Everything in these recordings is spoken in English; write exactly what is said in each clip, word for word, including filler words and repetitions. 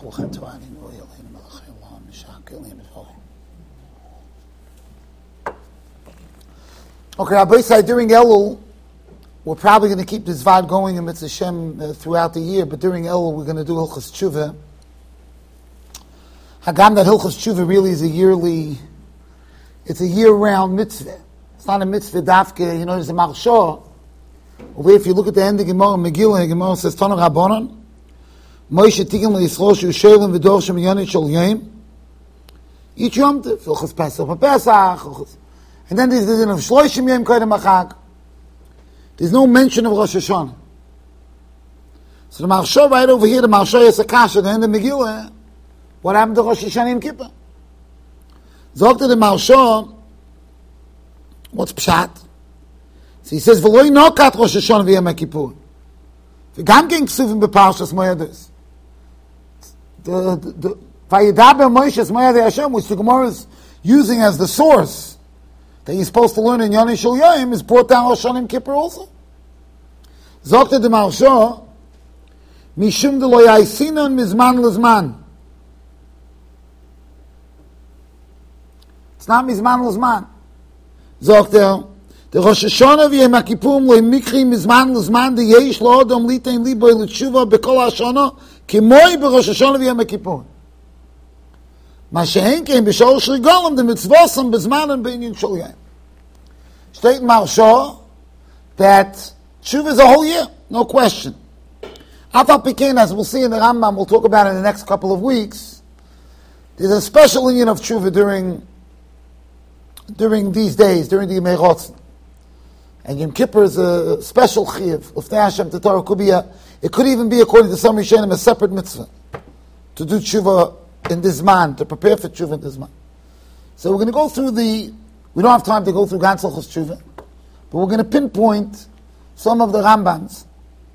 Okay, Rabbi Say, during Elul, we're probably going to keep this vibe going in Mitzvah Shem uh, throughout the year, but during Elul, we're going to do Hilchos Tshuva. Hagam, that Hilchos Tshuva really is a yearly, it's a year-round mitzvah. It's not a mitzvah dafke, you know, there's a Marsha. Over if you look at the end of Gemara, Megillah, Gemara says, Tana Rabbanon, Moshe Tigim LeYisrael Shu Shelim V'dor Shem Yonit Shel Yom, each Yom Tov, Hilchos Pesach, Pesach, and then there's the din of Shloshim Yom Kodem HaChag. There's no mention of Rosh Hashanah. So the Marsha right over here, the Marsha is a kasha, the end of Megillah, what happened to Rosh Hashanah Yom Kippur? Zogt to the Marsha, what's Pshat? So he says, V'loi nokat Rosh Hashanah v'Yom Kippur. V'gam gen ksuvim b'parshas Moedes. The, the, the, Vayidaber Moshe Moed Hashem, which the Gemara is using as the source that you're supposed to learn in Yoni Shel Yom, is brought down Rosh Hashanah Kippur also. Zokta de Marsha, Mishum de lo yaisinon mizman lezman. It's not mizman lezman. Zokta, the Rosh Hashanah v'Yom Kippurim lo mikri mizman lezman de yesh lo odom litein liboy l'tshuva b'kol hashana kimoi b'Rosh Hashanah v'Yom Kippurim. Ma she'en kein b'shol shel golem de mitzvosam b'zmanim b'inyan shel yom. State in Marsha that tshuva is a whole year, no question. Afal Pikein, as we'll see in the Rambam, we'll talk about it in the next couple of weeks. There's a special union of tshuva during during these days, during the Yemei Rotzen. And Yom Kippur is a special chiyuv. L'fnei Hashem to Torah could be a, it could even be, according to some Rishonim, a separate mitzvah to do tshuva in this man, to prepare for tshuva in this man. So we're going to go through the, we don't have time to go through Gans Hilchos Tshuva, but we're going to pinpoint some of the Rambams.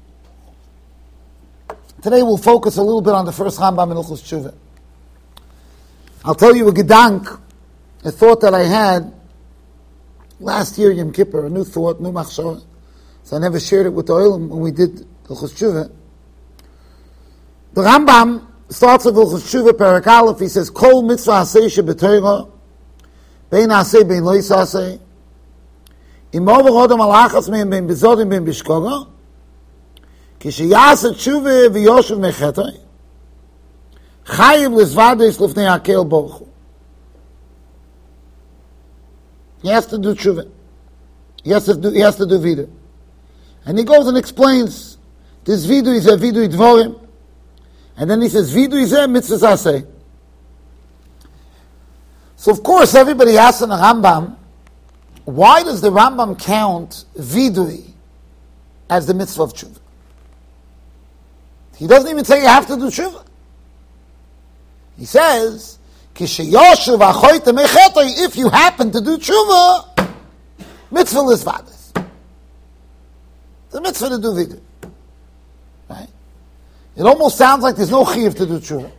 Today we'll focus a little bit on the first Rambam in Hilchos Tshuva. I'll tell you a gedank, a thought that I had last year, Yom Kippur, a new thought, new machshava. So I never shared it with the Olam when we did Hilchos Tshuva. The Rambam starts with Hilchos Tshuva, Perek Aleph. He says, Kol mitzvah aseh shebetorah, bein aseh bein lo yisaseh, im over hodam al achas mehem bein bezodim bein bishkoga, kishiyas tshuva v'yoshev mechetay, chayiv lizvades lifnei hakel bochu. He has to do tshuva. He has to do, he has to do vidu. And he goes and explains, this vidu is a vidu dvorim. And then he says, vidu is a mitzvah aseh. So of course everybody asks in the Rambam, why does the Rambam count vidui as the mitzvah of tshuva? He doesn't even say you have to do tshuva. He says, if you happen to do tshuva, mitzvah lizvades. It's a mitzvah to do vidu. Right? It almost sounds like there's no chiyuv to do tshuva.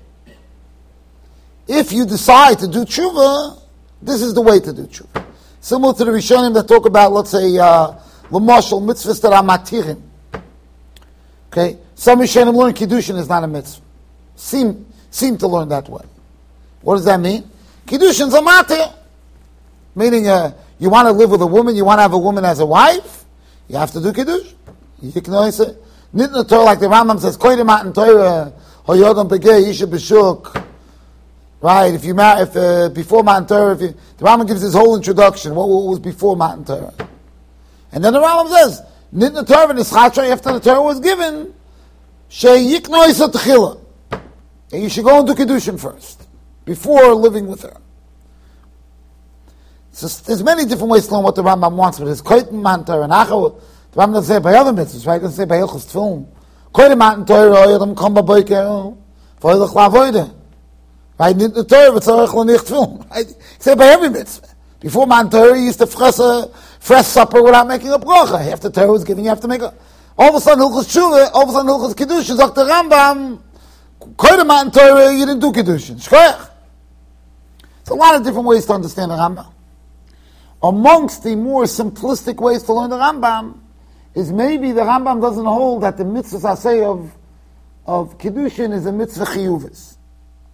If you decide to do tshuva, this is the way to do tshuva. Similar to the Rishonim that talk about, let's say, uh, l'moshel, mitzvahs that are matirin. Okay? Some Rishonim learn Kiddushin is not a mitzvah. Seem, seem to learn that way. What does that mean? Kiddushin is a matir. Meaning, uh, you want to live with a woman, you want to have a woman as a wife, you have to do Kiddush. You can only say, Nitna Torah, like the Rambam says, Koyde matan Torah, hoyodam pegeh, yisha b'shuk. Right, if you marry, if, uh, before Matan Torah, if you, the Rambam gives his whole introduction, what, what was before Matan Torah. And then the Rambam says, Nitna Torah v'nischatra, after the Torah was given, sheyikno isa techila. And you should go and do Kiddushin first, before living with her. So there's many different ways to learn what the Rambam wants, but it's Koyde matan Torah, and Acha, the Rambam doesn't say by other mitzvahs, right? It doesn't say by Hilchos Tefillin. Koyde matan Torah, hoyodam kom b'boiker, v'hoylech la'avodah. Right? The Torah, it's a nicht film. Right? He said by every mitzvah. Before Matan Torah, you used to fresh a fresh supper without making a bracha. After Torah was given, you have to make a. All of a sudden, Hilchos Tshuva, all of a sudden, Hilchos Kiddushin, sagt the Rambam, Koyde matan Torah, you didn't do Kiddushin. Shkoyach. There's a lot of different ways to understand the Rambam. Amongst the more simplistic ways to learn the Rambam is maybe the Rambam doesn't hold that the mitzvah aseh of of Kiddushin is a mitzvah chiyuvis.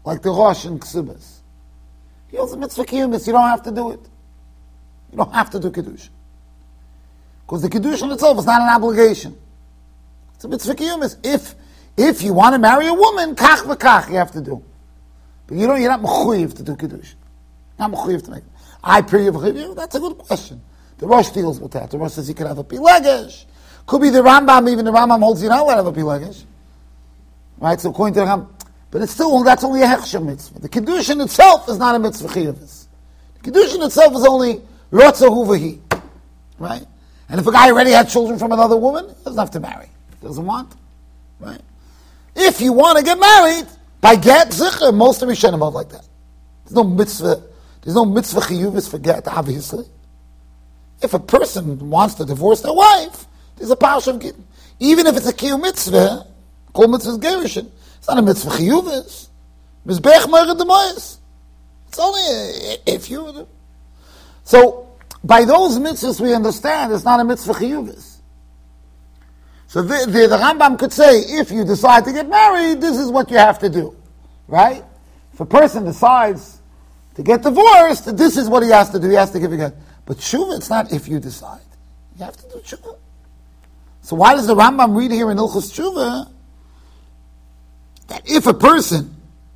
like the Rosh and Ksubas. He holds a mitzvah kiyumis. You don't have to do it. You don't have to do Kedushin. Because the Kedushin itself is not an obligation. It's a mitzvah kiyumis. If, if you want to marry a woman, kach v'kach, you have to do. But you don't, you're not mechuyev to do Kedushin. Not mechuyev to make it. I pray you, that's a good question. The Rosh deals with that. The Rosh says you can have a pilegesh. Could be the Rambam, even the Rambam holds you not allowed to have a pilegesh. Right, so according to the Rambam. But it's still, that's only a hechsher mitzvah. The Kedushin itself is not a mitzvah chiyuvus. The Kedushin itself is only rotza huvahi. Right? And if a guy already had children from another woman, he doesn't have to marry. He doesn't want. Right? If you want to get married, by get, zikr, most of Rishonim hold like that. There's no mitzvah, there's no mitzvah chiyuvus for get, obviously. If a person wants to divorce their wife, there's a parsha of gittin. Even if it's a kiyum mitzvah, called mitzvah's gerushin, it's not a mitzvah chiyuvus. Mizbech mered demoyes. It's only a, if you. So by those mitzvahs we understand it's not a mitzvah chiyuvus. So the, the, the Rambam could say, if you decide to get married, this is what you have to do, right? If a person decides to get divorced, this is what he has to do. He has to give a get. But tshuva, it's not if you decide. You have to do tshuva. So why does the Rambam read here in Ilchus Tshuva that if a person,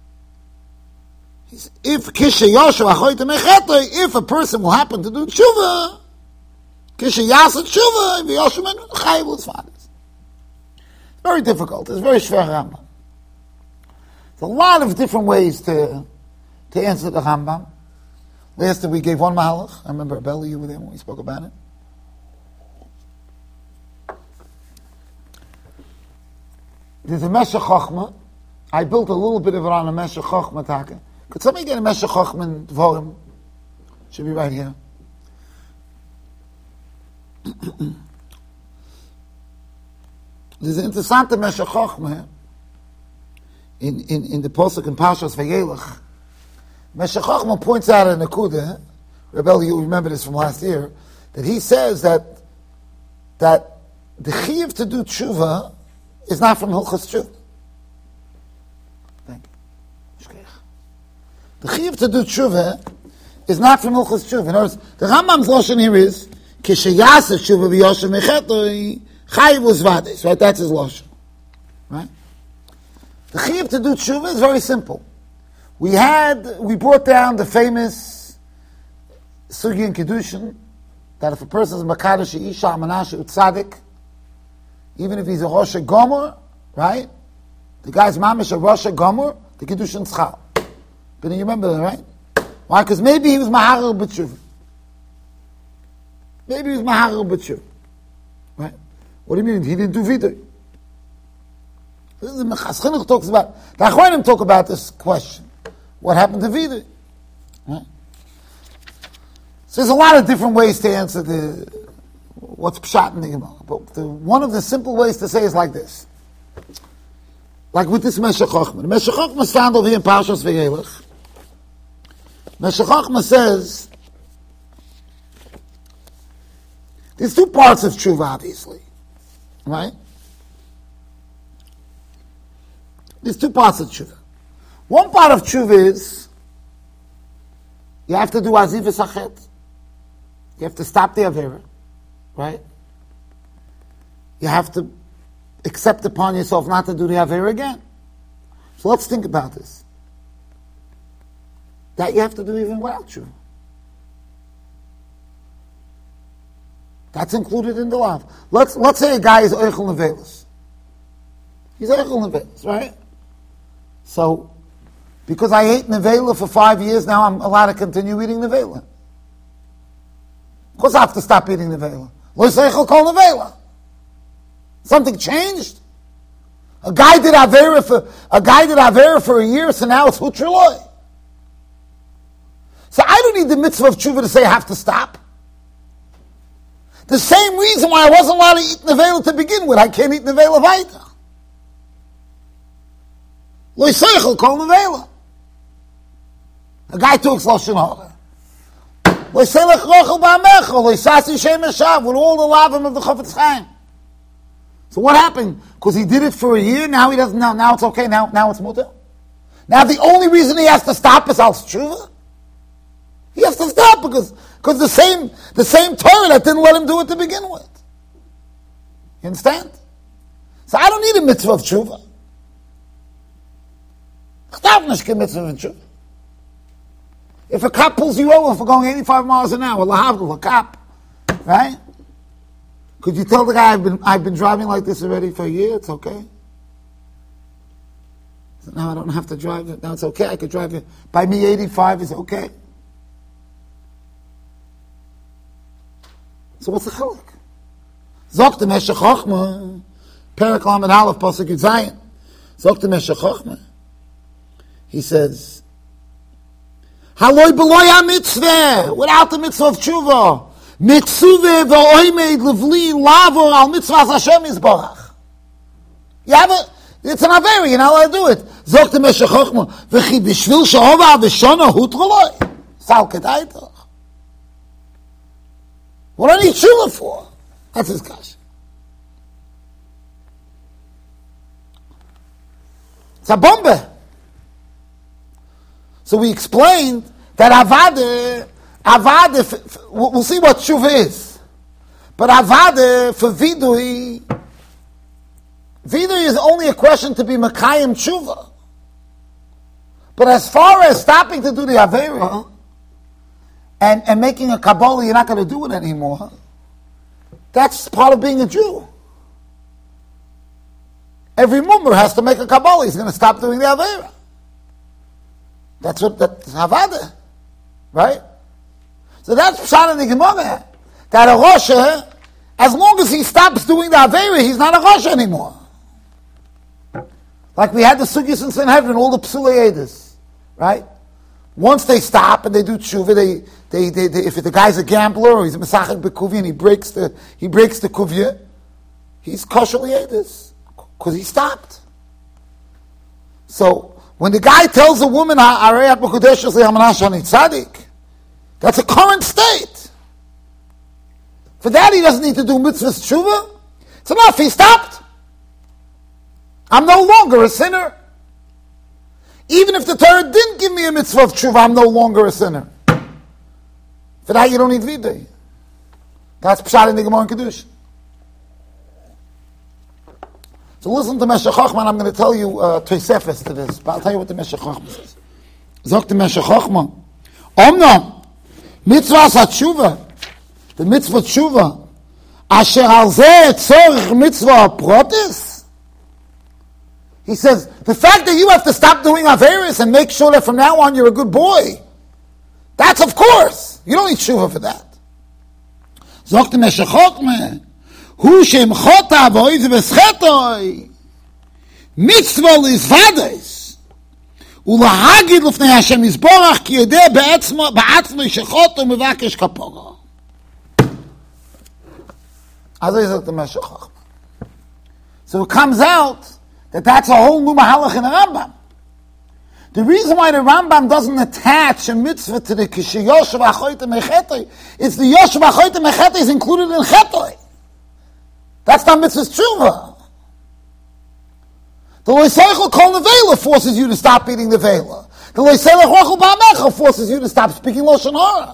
if if a person will happen to do tshuva, it's very difficult. It's very shver Rambam. There's a lot of different ways to to answer the Rambam. Last time we gave one mahalach. I remember Abeli, you were there when we spoke about it. There's a Meshech Chochmah. I built a little bit of it on a Meshech Chochmah taka. Could somebody get a Meshech Chochmah in Dvorim? Should be right here. There's an interesting Meshech Chochmah in, in, in the Posuk in Parshas Vayelech. Meshech Chochmah points out in Nakuda, Rebel, you remember this from last year, that he says that that the chiyuv to do tshuva is not from Hilchos Tshuva. Thank you. The chiyuv to do tshuva is not from Hilchos Tshuva. In other words, the Rambam's lashon here is kishayasa tshuva v'yoshev mechetoi chayiv uzvades. Right, that's his lashon. Right. The chiyuv to do tshuva is very simple. We had, we brought down the famous sugi in Kedushin, that if a person is Makadosh Isha Amanash Utzadik, even if he's a Rosh Gomer, right? The guy's mamish a Rosh Gomer, the Kedushin Tzchal. But you remember that, right? Why? Because maybe he was Maharil B'tshuv. Maybe he was Maharil B'tshuv. Right? What do you mean? He didn't do Vidui. This is the Mechas Chinuch talks about, the Achronim talk about this question. What happened to Vidui? Right? So there's a lot of different ways to answer the what's pshat in the Gemara. But the, one of the simple ways to say is like this. Like with this Meshech Chochmah. The Meshech Chochmah is found over here in Parshas Vayelech. Meshech Chochmah says, there's two parts of tshuva, obviously. Right? There's two parts of tshuva. One part of tshuva is you have to do azivas achet. You have to stop the avera, right? You have to accept upon yourself not to do the avera again. So let's think about this. That you have to do even without tshuva. That's included in the law. Let's let's say a guy is oichel nevelos. He's oichel nevelos, right? So because I ate nevela for five years, now I'm allowed to continue eating nevela. Of course I have to stop eating nevela. Lo seichel kol nevela. Something changed. A guy did avera for a guy did avera for a year, so now it's hutreloi. So I don't need the mitzvah of tshuva to say I have to stop. The same reason why I wasn't allowed to eat nevela to begin with, I can't eat nevela weiter. Lo seichel kol nevela. A guy talks lashon hara. Lo selech rochel ba'amechel, lo sasi shem eshav, with all the lavim of the Chofetz Chaim. So what happened? Because he did it for a year, now he doesn't, now, now it's okay, now, now it's mutter. Now the only reason he has to stop is al tshuva. He has to stop because because the same the same Torah that didn't let him do it to begin with. You understand? So I don't need a mitzvah of tshuva. If a cop pulls you over for going eighty-five miles an hour, lahavdul, a cop, right? Could you tell the guy I've been I've been driving like this already for a year? It's okay. So now I don't have to drive it. Now it's okay. I could drive it. By me, eighty-five is okay. So what's the chiluk? Zok the Meshech Chochmah, Perek Lamed Aleph Pasuk Yud Zayin. Zok the Meshech Chochmah. He says, Haloi b'loi ha-mitzvah, without the mitzvah of tshuva, mitzvah v'oimed levli lavor al mitzvah Hashem Yisborach. You have it, it's an averi, you're not allowed to do it. Zok the Meshech Chochmah, v'chi b'shvil she'ova v'shona hutroloi. Sal kedaitach. What do I need tshuva for? That's his kasha. It's a bomba. So we explained that avada, avada, we'll see what tshuva is. But avada for vidui, vidui is only a question to be makayim tshuva. But as far as stopping to do the avera and, and making a kabbalah, you're not going to do it anymore. That's part of being a Jew. Every mummer has to make a kabbalah. He's going to stop doing the avera. That's what that's havada, right? So that's pshat in the Gemara. That a Rosha, as long as he stops doing the avera, he's not a Rosha anymore. Like we had the sugis in Sanhedrin, all the psulei edus, right? Once they stop and they do tshuva, they, they, they, they if the guy's a gambler or he's a mesachek bekuvia and he breaks the he breaks the kuvia, he's kosher edus because he stopped. So when the guy tells a woman, that's a current state. For that, he doesn't need to do mitzvahs tshuva. It's enough, he stopped. I'm no longer a sinner. Even if the Torah didn't give me a mitzvah of tshuva, I'm no longer a sinner. For that, you don't need viday. That's pshat in the Gemara and Kedusha. So listen to Meshech Chochmah, and I'm going to tell you uh, Tosefes to this, but I'll tell you what the Meshech Chochmah says. Zok the Meshech Chochmah, Omnam, mitzvah tshuva, the mitzvah tshuva, asher al zeh tzorich mitzvah protis. He says, the fact that you have to stop doing averis and make sure that from now on you're a good boy, that's of course. You don't need tshuva for that. Zok the Meshech Chochmah, Hu shem chota v'oiz v'schetoi mitzvah l'izvades ulahagid l'fnei Hashem Yisborach ki yodeh ba'atzmo shechoto mevakesh kapora. So it comes out that that's a whole new mahalach in the Rambam. The reason why the Rambam doesn't attach a mitzvah to the kishe yoshev achoyte mechetoi is the yoshev achoyte mechetoi is included in chetoi. That's not mitzvah's tshuva. The loiseichel kol nevela forces you to stop eating the vela. The loiseilech rochel ba'amecha forces you to stop speaking lashon hara.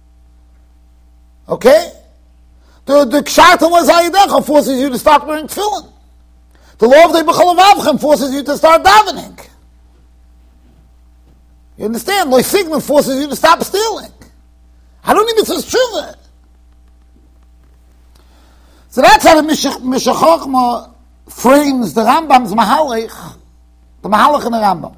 Okay? The the kshartan lezayidecha forces you to stop wearing tefillin. The law of the b'chol avchem forces you to start davening. You understand? Loisigman forces you to stop stealing. I don't need mitzvah's tshuva. So that's how the Meshech Chochmah frames the Rambam's Mahalach, the Mahalach in the Rambam.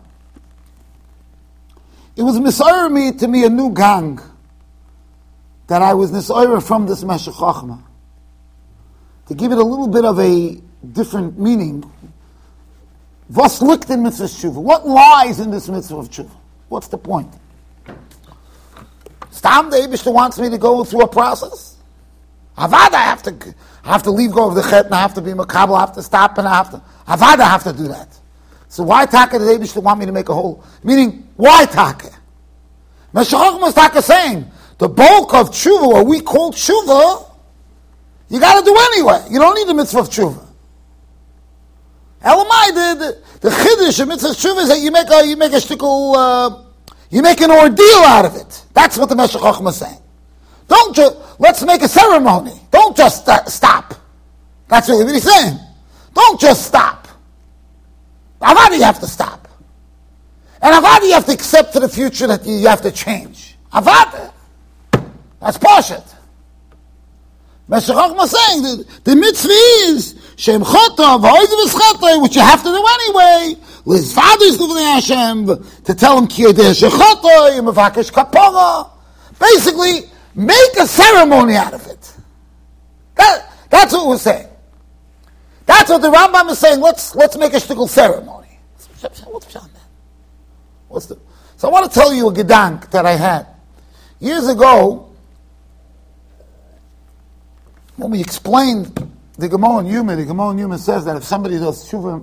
It was misayir me to me a new gang that I was misayir from this Meshech Chochmah. To give it a little bit of a different meaning. Was liegt in mitzvah tshuva? What lies in this mitzvah of tshuva? What's the point? Stam the Eibishter wants me to go through a process. Avad, I have to, I have to leave go of the chet, and I have to be makabel, I have to stop, and I have to, Avad, I have to do that. So why taka did Eibishter want me to make a whole? Meaning, why taka? Meshech Chochmah is taka saying, the bulk of tshuva, what we call tshuva, you got to do anyway. You don't need the mitzvah of tshuva. Elamai, the the chiddush of mitzvah tshuva is that you make a you make a shtickle, uh, you make an ordeal out of it. That's what the Meshech Chochmah is saying. Don't just let's make a ceremony. Don't just st- stop. That's really what he's saying. Don't just stop. Avada, you have to stop. And Avada, you have to accept for the future that you, you have to change. Avada. That's Pashat. Meshech Chochmah is saying that the mitzvah is Shem Chota, V'oidu V'schata, which you have to do anyway. Liz Fathers Luvnei Hashem, to tell him Ki Yedei Shechota, Yemavakesh Kapara. Basically, make a ceremony out of it. That, that's what we're saying. That's what the Rambam is saying. Let's let's make a shtickle ceremony. What's on that? What's the? So I want to tell you a gedank that I had years ago when we explained the Gemara in Yuma. The Gemara in Yuma says that if somebody does tshuva,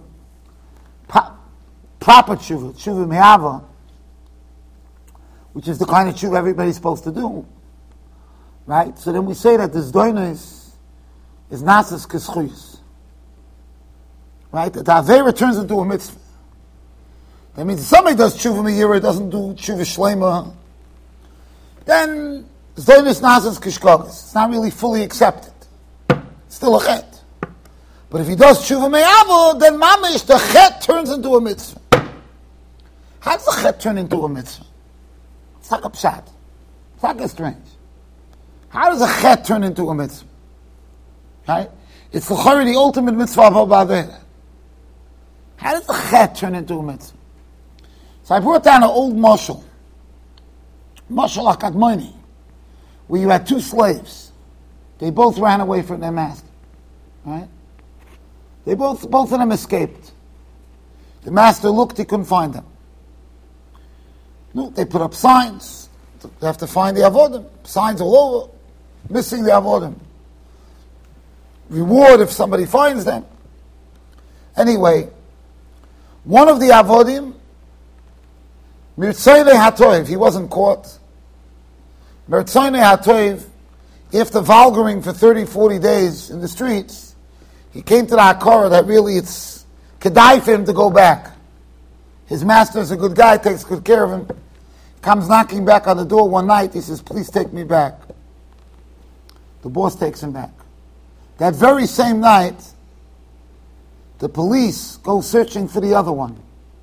proper tshuva, tshuva me'ava, which is the kind of tshuva everybody's supposed to do, right? So then we say that this doinus is nasas k'schuyus. Right? That the Avera turns into a mitzvah. That means if somebody does tshuva me'ira, doesn't do tshuva shlema, then zonis nasas kishkogas. It's not really fully accepted. It's still a chet. But if he does tshuva me'ava, then mamish, the chet turns into a mitzvah. How does the chet turn into a mitzvah? It's like a pshat. It's like a strange. How does a chet turn into a mitzvah? Right? It's the the ultimate mitzvah of Avera. How does the chet turn into a mitzvah? So I brought down an old mashal, mashal akadmoni, where you had two slaves. They both ran away from their master. Right? They both, both of them escaped. The master looked, he couldn't find them. No, they put up signs. They have to find the avodim. Signs all over, missing the avodim. Reward if somebody finds them. Anyway, one of the avodim, Mirtzoynei Hatoiv, he wasn't caught. Mirtzoynei Hatoiv, after valgaring for thirty, forty days in the streets, he came to the Hakara that really it's kedai for him to go back. His master is a good guy, takes good care of him. Comes knocking back on the door one night, he says, please take me back. The boss takes him back. That very same night, the police go searching for the other one.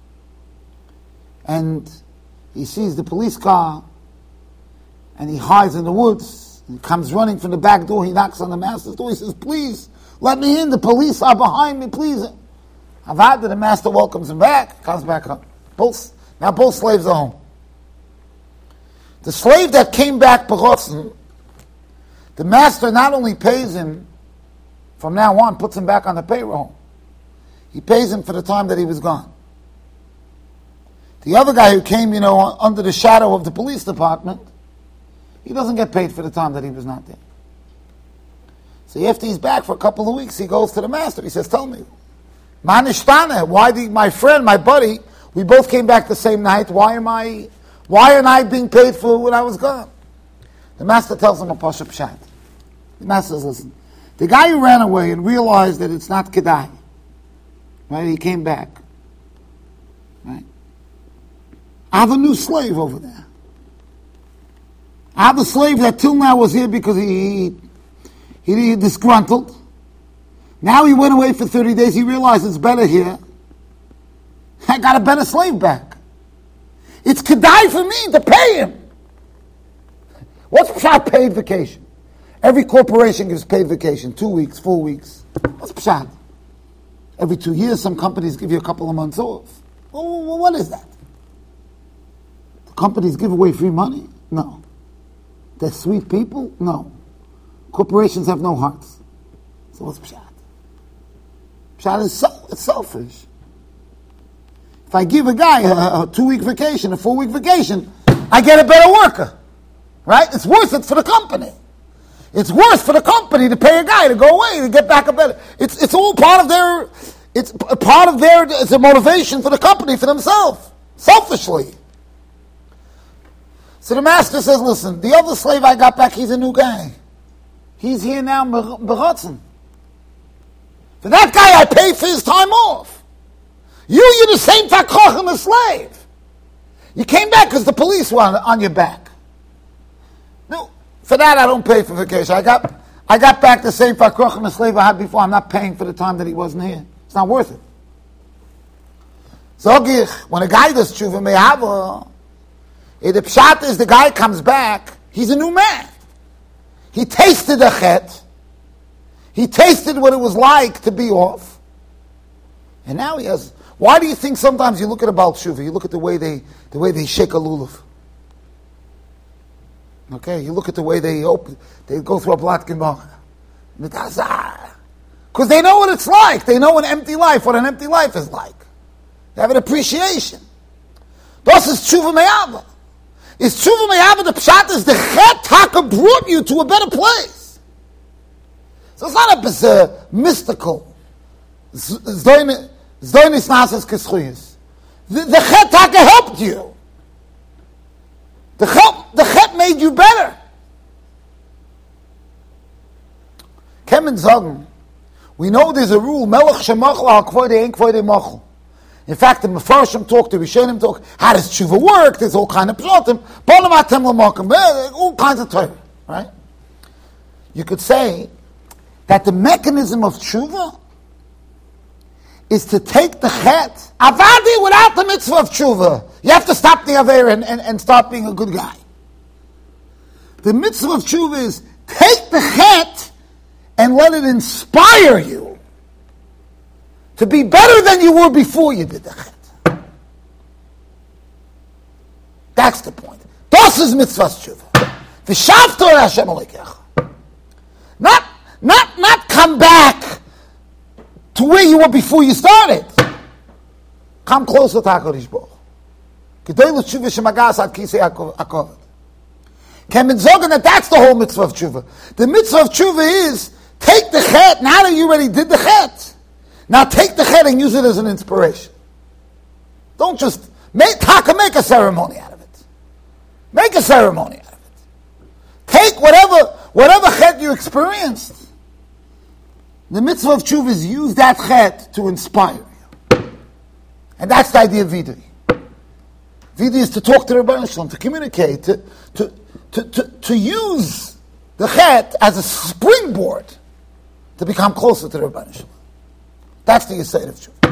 And he sees the police car, and he hides in the woods. He comes running from the back door, he knocks on the master's door, he says, please, let me in, the police are behind me, please. Avada, the master welcomes him back, comes back home. Both, now both slaves are home. The slave that came back, Berotzen, the master not only pays him, from now on, puts him back on the payroll. He pays him for the time that he was gone. The other guy who came, you know, under the shadow of the police department, he doesn't get paid for the time that he was not there. So after he's back for a couple of weeks, he goes to the master. He says, tell me, Manishtana, why did my friend, my buddy, we both came back the same night, why am I, why am I being paid for when I was gone? The master tells him a pasha pshat. The master says, listen, the guy who ran away and realized that it's not kedai, right? He came back, right? I have a new slave over there. I have a slave that till now was here because he he, he disgruntled. Now he went away for thirty days. He realized it's better here. I got a better slave back. It's kedai for me to pay him. What's pshat paid vacation? Every corporation gives paid vacation, two weeks, four weeks. What's pshat? Every two years, some companies give you a couple of months off. Well, what is that? The companies give away free money? No. They're sweet people? No. Corporations have no hearts. So what's pshat? Pshat is so, it's selfish. If I give a guy a, a two-week vacation, a four-week vacation, I get a better worker. Right? It's worth it for the company. It's worse for the company to pay a guy to go away to get back a better. It's it's all part of their. It's a part of their. It's a motivation for the company for themselves, selfishly. So the master says, "Listen, the other slave I got back, he's a new guy. He's here now, Berotzen. For that guy, I pay for his time off. You, you're the same Fakochim, a slave. You came back because the police were on, on your back. No, for that I don't pay for vacation. I got I got back the same Fakochim, a slave I had before. I'm not paying for the time that he wasn't here. It's not worth it. Zogich, when a guy does tshuva me'ava, the pshat is the guy comes back, he's a new man. He tasted the chet. He tasted what it was like to be off. And now he has... Why do you think sometimes you look at a Baal Tshuva, you look at the way they the way they shake a lulav? Okay, you look at the way they open, they go through a Blat Gemara. Because they know what it's like. They know an empty life, what an empty life is like. They have an appreciation. Das is Tshuva Me'ava. Is Tshuva Me'ava, the pshat is the Chet Taka brought you to a better place. So it's not a uh, mystical. Zdoinis Nasas Kischuyas. The Chet Taka helped you. The Chet, the Chet made you better. Kemen Zagen. We know there's a rule, Melech Shemachla HaKvoide Ein Kvoide Machel. In fact, the Mefarshim talk, the Rishonim talk, how does tshuva work? There's all kind of pshatim, all kinds of Torah, right? You could say that the mechanism of tshuva is to take the chet, avadi without the mitzvah of tshuva. You have to stop the aver and, and, and start being a good guy. The mitzvah of tshuva is take the chet and let it inspire you to be better than you were before you did the chet. That's the point. Das is mitzvah tshuva. V'shavto Hashem alekecha. Not, not, not come back to where you were before you started. Come closer to HaKadosh Baruch Hu. Gedei l'tshuva shemagas ad kisei hakoved. Kemen zogen that that's the whole mitzvah of tshuva. The mitzvah of tshuva is take the chet. Now that you already did the chet, now take the chet and use it as an inspiration. Don't just make taka, make a ceremony out of it. Make a ceremony out of it. Take whatever whatever chet you experienced. The mitzvah of tshuva is use that chet to inspire you. And that's the idea of vidui. Vidui is to talk to the Rebbeinu Shalom, to communicate, to, to, to, to, to use the chet as a springboard to become closer to the Rebbeinu Shalom. That's the Yesod of tshuva.